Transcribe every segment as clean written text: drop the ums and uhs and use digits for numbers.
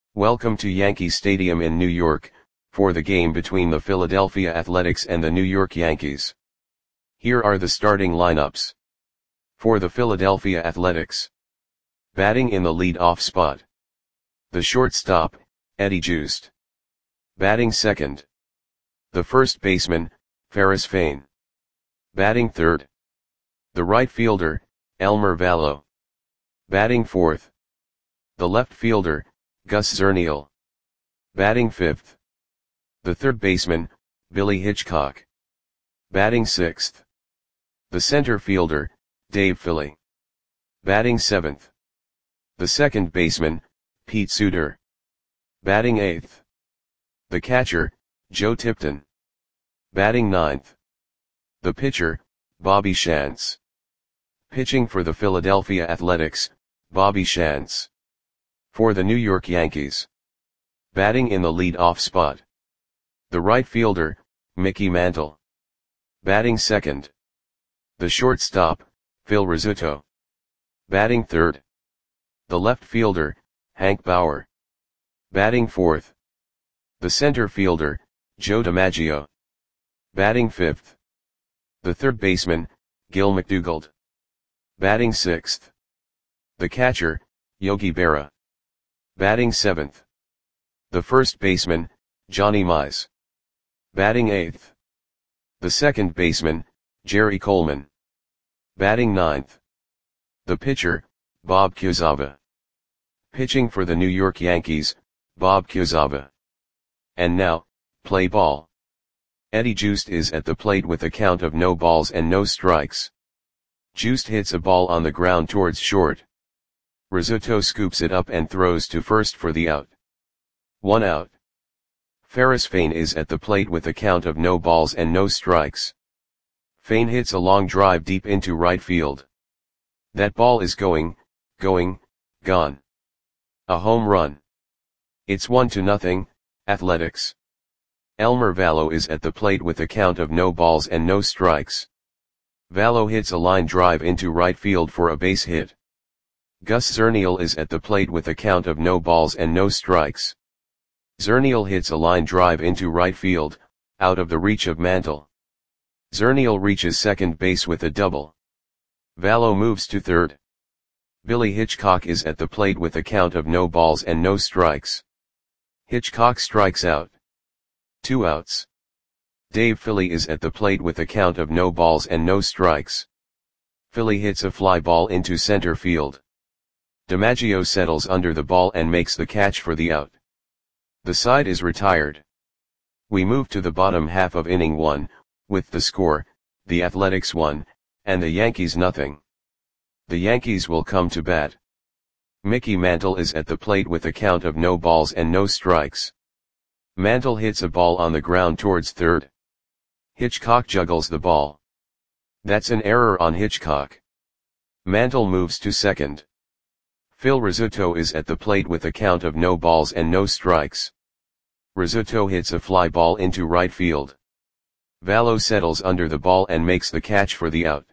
Welcome to Yankee Stadium in New York, for the game between the Philadelphia Athletics and the New York Yankees. Here are the starting lineups. For the Philadelphia Athletics. Batting in the lead-off spot. The shortstop, Eddie Joost. Batting second. The first baseman, Ferris Fain. Batting third. The right fielder, Elmer Valo. Batting fourth. The left fielder, Gus Zernial. Batting fifth. The third baseman, Billy Hitchcock. Batting sixth. The center fielder, Dave Philly. Batting seventh. The second baseman, Pete Suter. Batting eighth. The catcher, Joe Tipton. Batting ninth. The pitcher, Bobby Shantz. Pitching for the Philadelphia Athletics, Bobby Shantz. For the New York Yankees. Batting in the lead-off spot. The right fielder, Mickey Mantle. Batting second. The shortstop, Phil Rizzuto. Batting third. The left fielder, Hank Bauer. Batting fourth. The center fielder, Joe DiMaggio. Batting fifth. The third baseman, Gil McDougald. Batting sixth. The catcher, Yogi Berra. Batting seventh. The first baseman, Johnny Mize. Batting eighth. The second baseman, Jerry Coleman. Batting ninth. The pitcher, Bob Quezada. Pitching for the New York Yankees, Bob Quezada. And now, play ball. Eddie Joost is at the plate with a count of no balls and no strikes. Joost hits a ball on the ground towards short. Rizzuto scoops it up and throws to first for the out. 1 out. Ferris Fain is at the plate with a count of no balls and no strikes. Fain hits a long drive deep into right field. That ball is gone. A home run. It's 1-0, Athletics. Elmer Valo is at the plate with a count of no balls and no strikes. Valo hits a line drive into right field for a base hit. Gus Zernial is at the plate with a count of no balls and no strikes. Zernial hits a line drive into right field, out of the reach of Mantle. Zernial reaches second base with a double. Valo moves to third. Billy Hitchcock is at the plate with a count of no balls and no strikes. Hitchcock strikes out. 2 outs. Dave Philly is at the plate with a count of no balls and no strikes. Philly hits a fly ball into center field. DiMaggio settles under the ball and makes the catch for the out. The side is retired. We move to the bottom half of inning 1, with the score, the Athletics 1, and the Yankees 0. The Yankees will come to bat. Mickey Mantle is at the plate with a count of no balls and no strikes. Mantle hits a ball on the ground towards third. Hitchcock juggles the ball. That's an error on Hitchcock. Mantle moves to second. Phil Rizzuto is at the plate with a count of no balls and no strikes. Rizzuto hits a fly ball into right field. Valo settles under the ball and makes the catch for the out.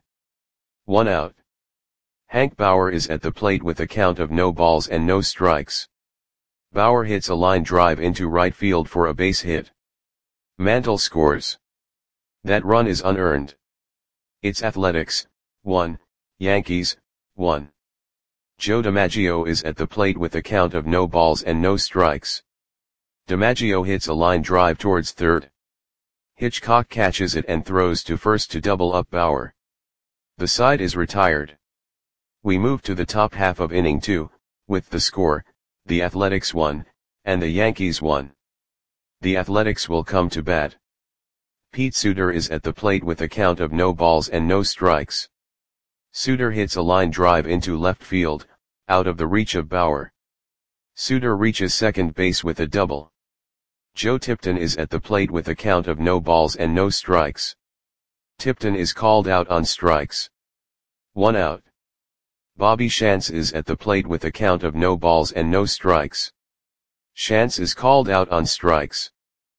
1 out. Hank Bauer is at the plate with a count of no balls and no strikes. Bauer hits a line drive into right field for a base hit. Mantle scores. That run is unearned. It's Athletics 1, Yankees 1. Joe DiMaggio is at the plate with a count of no balls and no strikes. DiMaggio hits a line drive towards third. Hitchcock catches it and throws to first to double up Bauer. The side is retired. We move to the top half of inning 2, with the score, the Athletics 1, and the Yankees 1. The Athletics will come to bat. Pete Suter is at the plate with a count of no balls and no strikes. Suter hits a line drive into left field, out of the reach of Bauer. Suter reaches second base with a double. Joe Tipton is at the plate with a count of no balls and no strikes. Tipton is called out on strikes. 1 out. Bobby Shantz is at the plate with a count of no balls and no strikes. Shantz is called out on strikes.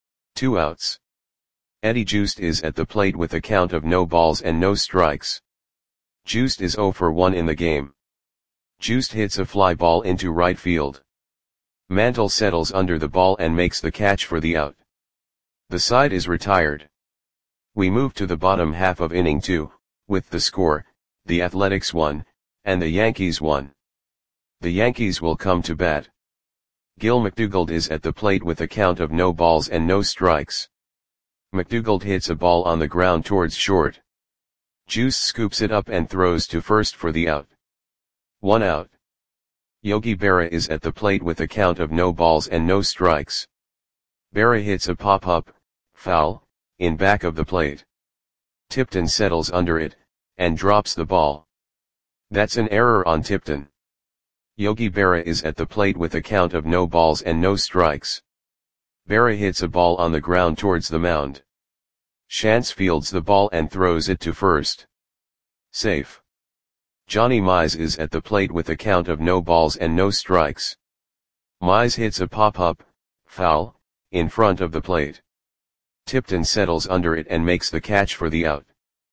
2 outs. Eddie Joost is at the plate with a count of no balls and no strikes. Joost is 0 for 1 in the game. Joost hits a fly ball into right field. Mantle settles under the ball and makes the catch for the out. The side is retired. We move to the bottom half of inning 2, with the score, the Athletics 1, and the Yankees 1. The Yankees will come to bat. Gil McDougald is at the plate with a count of no balls and no strikes. McDougald hits a ball on the ground towards short. Juice scoops it up and throws to first for the out. 1 out. Yogi Berra is at the plate with a count of no balls and no strikes. Berra hits a pop-up, foul, in back of the plate. Tipton settles under it, and drops the ball. That's an error on Tipton. Yogi Berra is at the plate with a count of no balls and no strikes. Berra hits a ball on the ground towards the mound. Shantz fields the ball and throws it to first. Safe. Johnny Mize is at the plate with a count of no balls and no strikes. Mize hits a pop-up, foul, in front of the plate. Tipton settles under it and makes the catch for the out.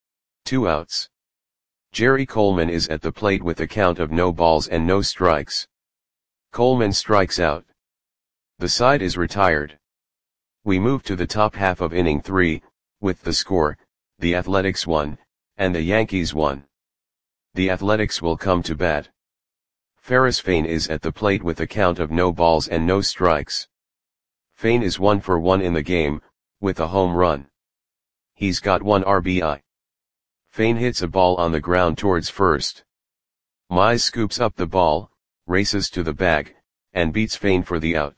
2 outs. Jerry Coleman is at the plate with a count of no balls and no strikes. Coleman strikes out. The side is retired. We move to the top half of inning 3, with the score, the Athletics 1, and the Yankees 1. The Athletics will come to bat. Ferris Fain is at the plate with a count of no balls and no strikes. Fain is 1 for 1 in the game, with a home run. He's got 1 RBI. Fain hits a ball on the ground towards first. Mize scoops up the ball, races to the bag, and beats Fain for the out.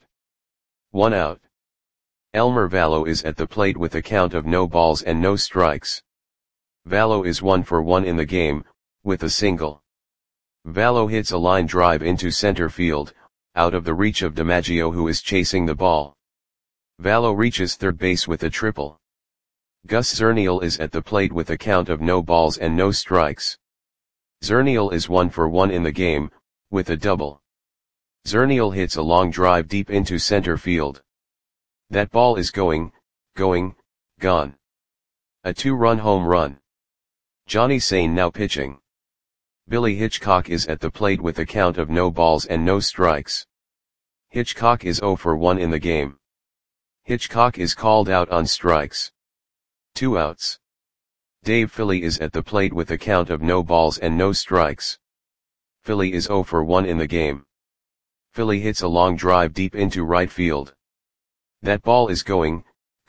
1 out. Elmer Valo is at the plate with a count of no balls and no strikes. Valo is 1 for 1 in the game, with a single. Valo hits a line drive into center field, out of the reach of DiMaggio who is chasing the ball. Valo reaches third base with a triple. Gus Zernial is at the plate with a count of no balls and no strikes. Zernial is 1 for 1 in the game, with a double. Zernial hits a long drive deep into center field. That ball is gone. A 2-run home run. Johnny Sain now pitching. Billy Hitchcock is at the plate with a count of no balls and no strikes. Hitchcock is 0 for 1 in the game. Hitchcock is called out on strikes. 2 outs. Dave Philly is at the plate with a count of no balls and no strikes. Philly is 0 for 1 in the game. Philly hits a long drive deep into right field. That ball is gone.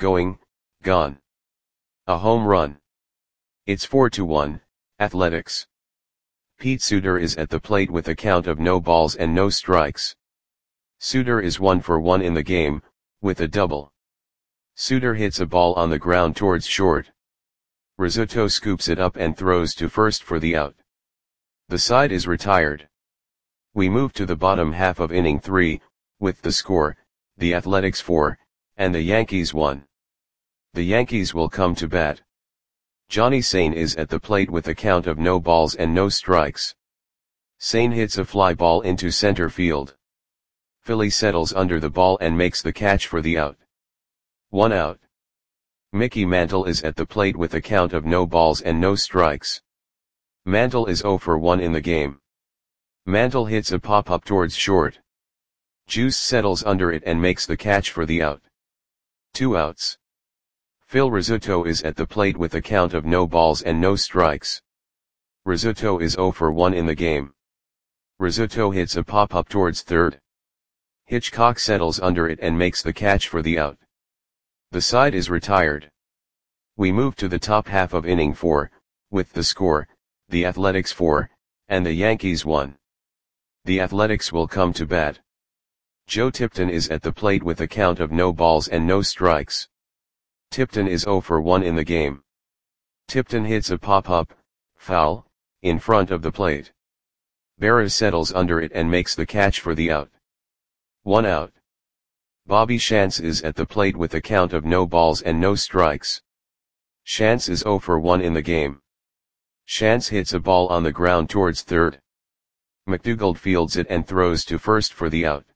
A home run. It's 4-1, Athletics. Pete Suter is at the plate with a count of no balls and no strikes. Suter is 1 for 1 in the game, with a double. Suter hits a ball on the ground towards short. Rizzuto scoops it up and throws to first for the out. The side is retired. We move to the bottom half of inning 3, with the score, the Athletics 4, and the Yankees 1. The Yankees will come to bat. Johnny Sain is at the plate with a count of no balls and no strikes. Sain hits a fly ball into center field. Philly settles under the ball and makes the catch for the out. 1 out. Mickey Mantle is at the plate with a count of no balls and no strikes. Mantle is 0 for 1 in the game. Mantle hits a pop-up towards short. Juice settles under it and makes the catch for the out. 2 outs. Phil Rizzuto is at the plate with a count of no balls and no strikes. Rizzuto is 0 for 1 in the game. Rizzuto hits a pop-up towards third. Hitchcock settles under it and makes the catch for the out. The side is retired. We move to the top half of inning 4, with the score, the Athletics 4, and the Yankees 1. The Athletics will come to bat. Joe Tipton is at the plate with a count of no balls and no strikes. Tipton is 0 for 1 in the game. Tipton hits a pop-up, foul, in front of the plate. Berra settles under it and makes the catch for the out. 1 out. Bobby Shantz is at the plate with a count of no balls and no strikes. Shantz is 0 for 1 in the game. Shantz hits a ball on the ground towards third. McDougald fields it and throws to first for the out.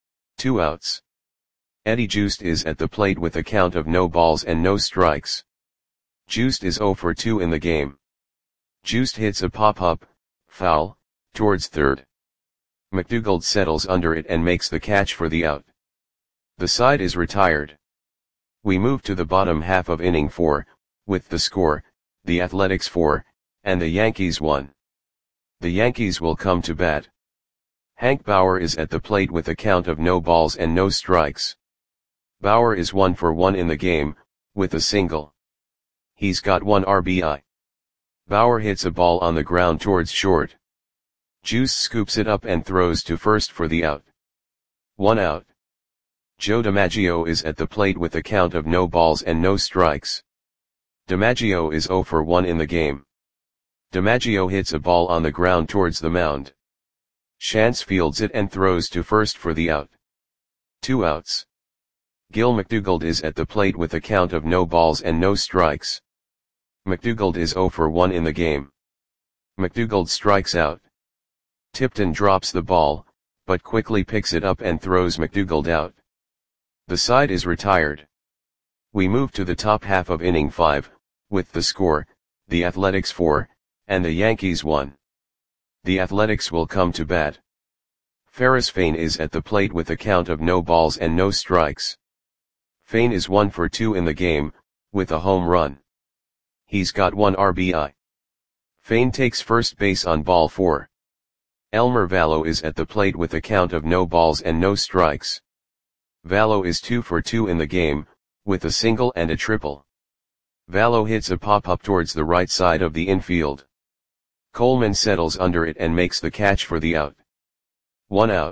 2 outs. Eddie Joost is at the plate with a count of no balls and no strikes. Joost is 0 for 2 in the game. Joost hits a pop-up, foul, towards third. McDougald settles under it and makes the catch for the out. The side is retired. We move to the bottom half of inning 4, with the score, the Athletics 4, and the Yankees 1. The Yankees will come to bat. Hank Bauer is at the plate with a count of no balls and no strikes. Bauer is 1 for 1 in the game, with a single. He's got 1 RBI. Bauer hits a ball on the ground towards short. Juice scoops it up and throws to first for the out. 1 out. Joe DiMaggio is at the plate with a count of no balls and no strikes. DiMaggio is 0 for 1 in the game. DiMaggio hits a ball on the ground towards the mound. Shantz fields it and throws to first for the out. 2 outs. Gil McDougald is at the plate with a count of no balls and no strikes. McDougald is 0 for 1 in the game. McDougald strikes out. Tipton drops the ball, but quickly picks it up and throws McDougald out. The side is retired. We move to the top half of inning 5, with the score, the Athletics 4, and the Yankees 1. The Athletics will come to bat. Ferris Fain is at the plate with a count of no balls and no strikes. Fain is 1 for 2 in the game, with a home run. He's got 1 RBI. Fain takes first base on ball 4. Elmer Valo is at the plate with a count of no balls and no strikes. Valo is 2 for 2 in the game, with a single and a triple. Valo hits a pop-up towards the right side of the infield. Coleman settles under it and makes the catch for the out. 1 out.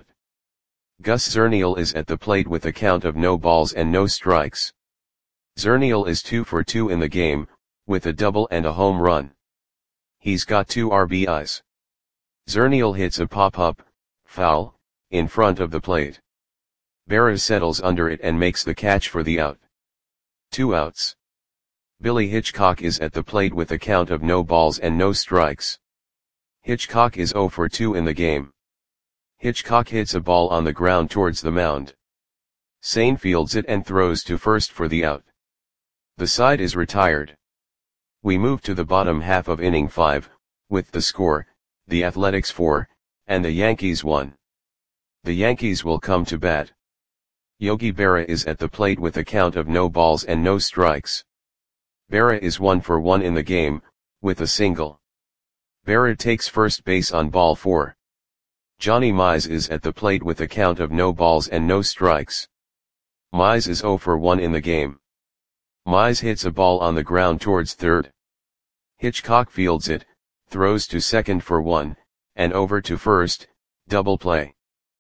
Gus Zernial is at the plate with a count of no balls and no strikes. Zernial is 2 for 2 in the game, with a double and a home run. He's got 2 RBIs. Zernial hits a pop-up, foul, in front of the plate. Berra settles under it and makes the catch for the out. 2 outs. Billy Hitchcock is at the plate with a count of no balls and no strikes. Hitchcock is 0 for 2 in the game. Hitchcock hits a ball on the ground towards the mound. Sane fields it and throws to first for the out. The side is retired. We move to the bottom half of inning 5, with the score, the Athletics 4, and the Yankees 1. The Yankees will come to bat. Yogi Berra is at the plate with a count of no balls and no strikes. Berra is 1 for 1 in the game, with a single. Berra takes first base on ball 4. Johnny Mize is at the plate with a count of no balls and no strikes. Mize is 0 for 1 in the game. Mize hits a ball on the ground towards third. Hitchcock fields it, throws to second for 1, and over to first, double play.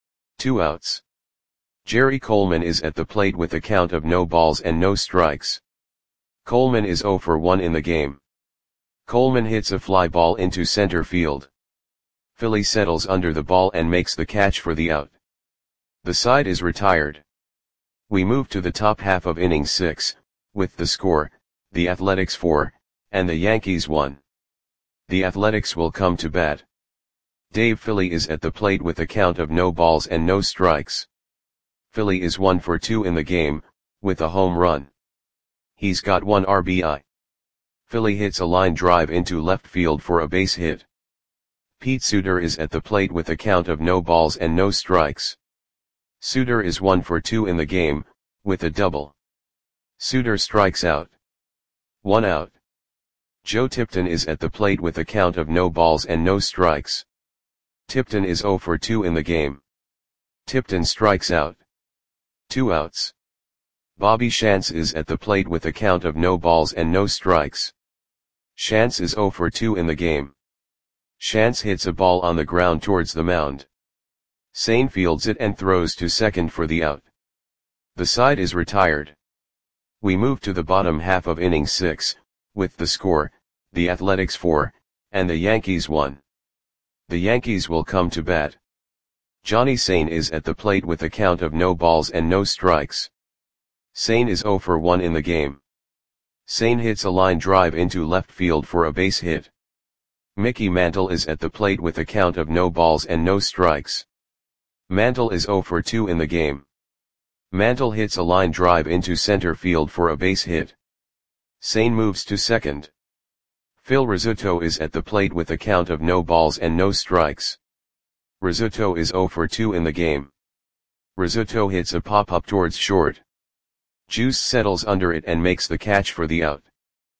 2 outs. Jerry Coleman is at the plate with a count of no balls and no strikes. Coleman is 0 for 1 in the game. Coleman hits a fly ball into center field. Philly settles under the ball and makes the catch for the out. The side is retired. We move to the top half of inning 6, with the score, the Athletics 4, and the Yankees 1. The Athletics will come to bat. Dave Philly is at the plate with a count of no balls and no strikes. Philly is 1 for 2 in the game, with a home run. He's got 1 RBI. Philly hits a line drive into left field for a base hit. Pete Suter is at the plate with a count of no balls and no strikes. Suter is 1 for 2 in the game, with a double. Suter strikes out. 1 out. Joe Tipton is at the plate with a count of no balls and no strikes. Tipton is 0 for 2 in the game. Tipton strikes out. 2 outs. Bobby Shantz is at the plate with a count of no balls and no strikes. Shantz is 0 for 2 in the game. Shantz hits a ball on the ground towards the mound. Sane fields it and throws to second for the out. The side is retired. We move to the bottom half of inning 6, with the score, the Athletics 4, and the Yankees 1. The Yankees will come to bat. Johnny Sane is at the plate with a count of no balls and no strikes. Sane is 0 for 1 in the game. Sane hits a line drive into left field for a base hit. Mickey Mantle is at the plate with a count of no balls and no strikes. Mantle is 0 for 2 in the game. Mantle hits a line drive into center field for a base hit. Sane moves to second. Phil Rizzuto is at the plate with a count of no balls and no strikes. Rizzuto is 0 for 2 in the game. Rizzuto hits a pop-up towards short. Juice settles under it and makes the catch for the out.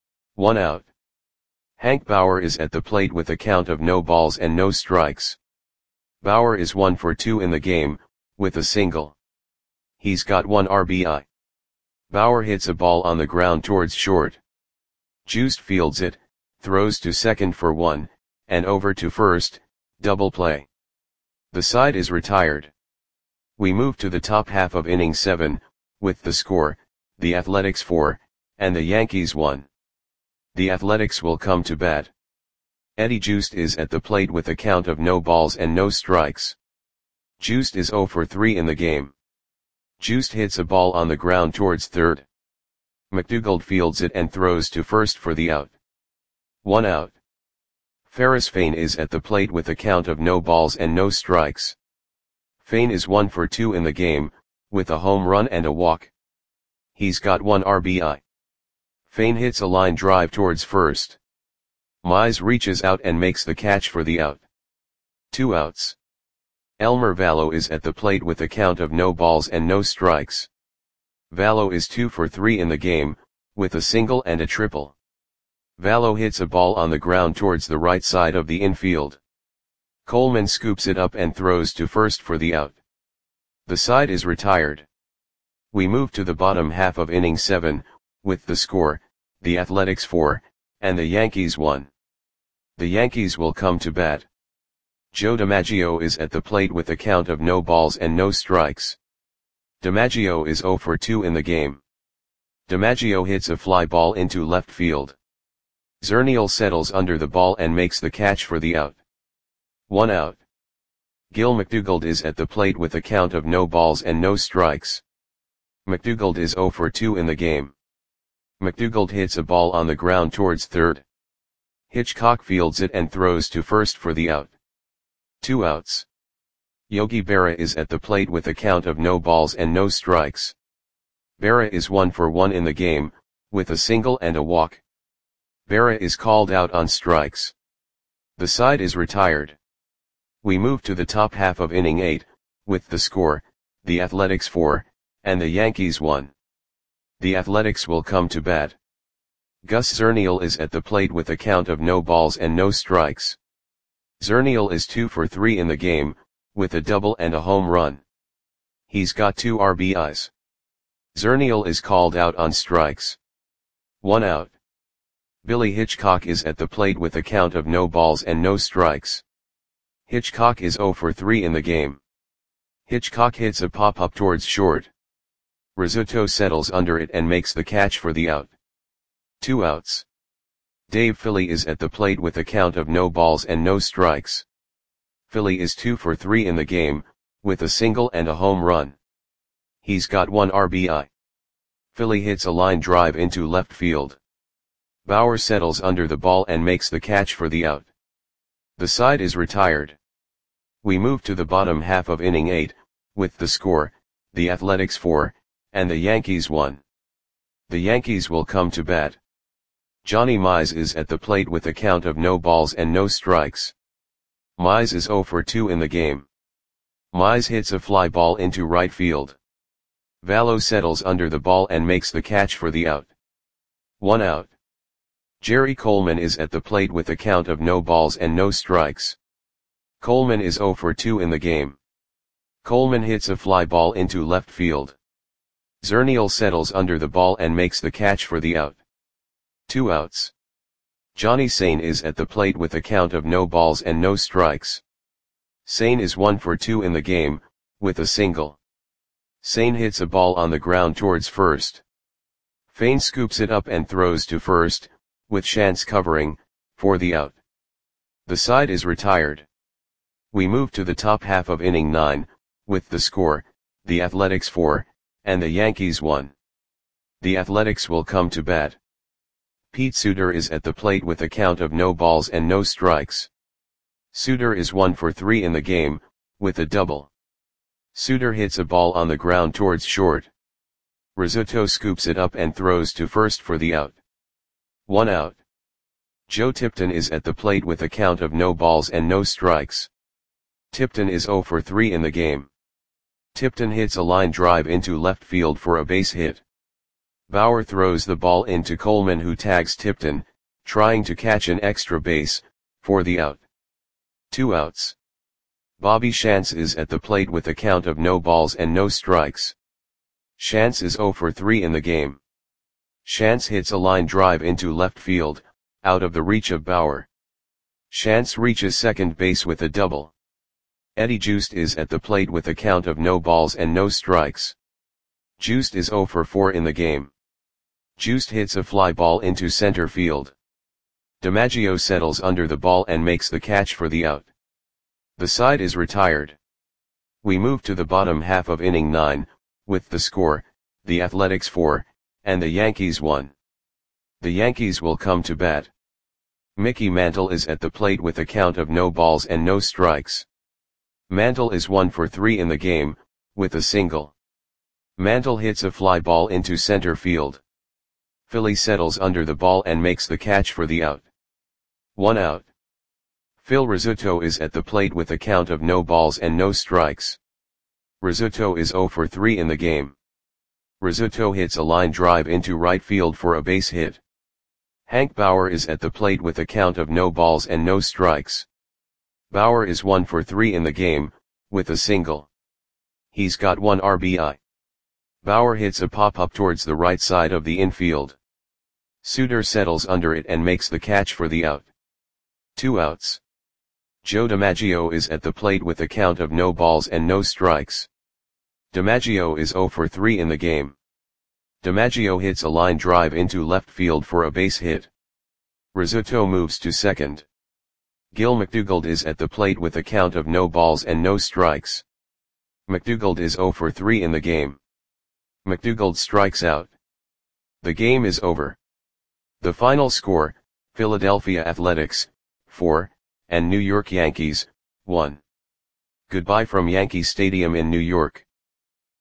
1 out. Hank Bauer is at the plate with a count of no balls and no strikes. Bauer is 1 for 2 in the game, with a single. He's got 1 RBI. Bauer hits a ball on the ground towards short. Juiced fields it, throws to second for 1, and over to first, double play. The side is retired. We move to the top half of inning 7, with the score, the Athletics 4, and the Yankees 1. The Athletics will come to bat. Eddie Juiced is at the plate with a count of no balls and no strikes. Juiced is 0 for 3 in the game. Juiced hits a ball on the ground towards third. McDougald fields it and throws to first for the out. 1 out. Ferris Fain is at the plate with a count of no balls and no strikes. Fain is 1 for 2 in the game, with a home run and a walk. He's got 1 RBI. Fain hits a line drive towards first. Mize reaches out and makes the catch for the out. 2 outs. Elmer Valo is at the plate with a count of no balls and no strikes. Valo is 2 for 3 in the game, with a single and a triple. Valo hits a ball on the ground towards the right side of the infield. Coleman scoops it up and throws to first for the out. The side is retired. We move to the bottom half of inning 7, with the score, the Athletics 4, and the Yankees 1. The Yankees will come to bat. Joe DiMaggio is at the plate with a count of no balls and no strikes. DiMaggio is 0 for 2 in the game. DiMaggio hits a fly ball into left field. Zernial settles under the ball and makes the catch for the out. 1 out. Gil McDougald is at the plate with a count of no balls and no strikes. McDougald is 0 for 2 in the game. McDougald hits a ball on the ground towards third. Hitchcock fields it and throws to first for the out. 2 outs. Yogi Berra is at the plate with a count of no balls and no strikes. Berra is 1 for 1 in the game, with a single and a walk. Berra is called out on strikes. The side is retired. We move to the top half of inning 8, with the score, the Athletics 4, and the Yankees 1. The Athletics will come to bat. Gus Zernial is at the plate with a count of no balls and no strikes. Zernial is 2 for 3 in the game, with a double and a home run. He's got 2 RBIs. Zernial is called out on strikes. 1 out. Billy Hitchcock is at the plate with a count of no balls and no strikes. Hitchcock is 0 for 3 in the game. Hitchcock hits a pop-up towards short. Rizzuto settles under it and makes the catch for the out. 2 outs. Dave Philly is at the plate with a count of no balls and no strikes. Philly is 2 for 3 in the game, with a single and a home run. He's got 1 RBI. Philly hits a line drive into left field. Bauer settles under the ball and makes the catch for the out. The side is retired. We move to the bottom half of inning 8, with the score, the Athletics 4, and the Yankees 1. The Yankees will come to bat. Johnny Mize is at the plate with a count of no balls and no strikes. Mize is 0 for 2 in the game. Mize hits a fly ball into right field. Valo settles under the ball and makes the catch for the out. 1 out. Jerry Coleman is at the plate with a count of no balls and no strikes. Coleman is 0 for 2 in the game. Coleman hits a fly ball into left field. Zernial settles under the ball and makes the catch for the out. 2 outs. Johnny Sane is at the plate with a count of no balls and no strikes. Sane is 1 for 2 in the game, with a single. Sane hits a ball on the ground towards first. Fain scoops it up and throws to first, with Shantz covering, for the out. The side is retired. We move to the top half of inning 9, with the score, the Athletics 4, and the Yankees 1. The Athletics will come to bat. Pete Suter is at the plate with a count of no balls and no strikes. Suter is 1 for 3 in the game, with a double. Suter hits a ball on the ground towards short. Rizzuto scoops it up and throws to first for the out. 1 out. Joe Tipton is at the plate with a count of no balls and no strikes. Tipton is 0 for 3 in the game. Tipton hits a line drive into left field for a base hit. Bauer throws the ball into Coleman, who tags Tipton, trying to catch an extra base, for the out. 2 outs. Bobby Shantz is at the plate with a count of no balls and no strikes. Shantz is 0 for 3 in the game. Shantz hits a line drive into left field, out of the reach of Bauer. Shantz reaches second base with a double. Eddie Joost is at the plate with a count of no balls and no strikes. Joost is 0 for 4 in the game. Joost hits a fly ball into center field. DiMaggio settles under the ball and makes the catch for the out. The side is retired. We move to the bottom half of inning 9, with the score, the Athletics 4, and the Yankees 1. The Yankees will come to bat. Mickey Mantle is at the plate with a count of no balls and no strikes. Mantle is 1 for 3 in the game, with a single. Mantle hits a fly ball into center field. Philly settles under the ball and makes the catch for the out. 1 out. Phil Rizzuto is at the plate with a count of no balls and no strikes. Rizzuto is 0 for 3 in the game. Rizzuto hits a line drive into right field for a base hit. Hank Bauer is at the plate with a count of no balls and no strikes. Bauer is 1 for 3 in the game, with a single. He's got 1 RBI. Bauer hits a pop-up towards the right side of the infield. Suter settles under it and makes the catch for the out. 2 outs. Joe DiMaggio is at the plate with a count of no balls and no strikes. DiMaggio is 0 for 3 in the game. DiMaggio hits a line drive into left field for a base hit. Rizzuto moves to second. Gil McDougald is at the plate with a count of no balls and no strikes. McDougald is 0 for 3 in the game. McDougald strikes out. The game is over. The final score, Philadelphia Athletics, 4, and New York Yankees, 1. Goodbye from Yankee Stadium in New York.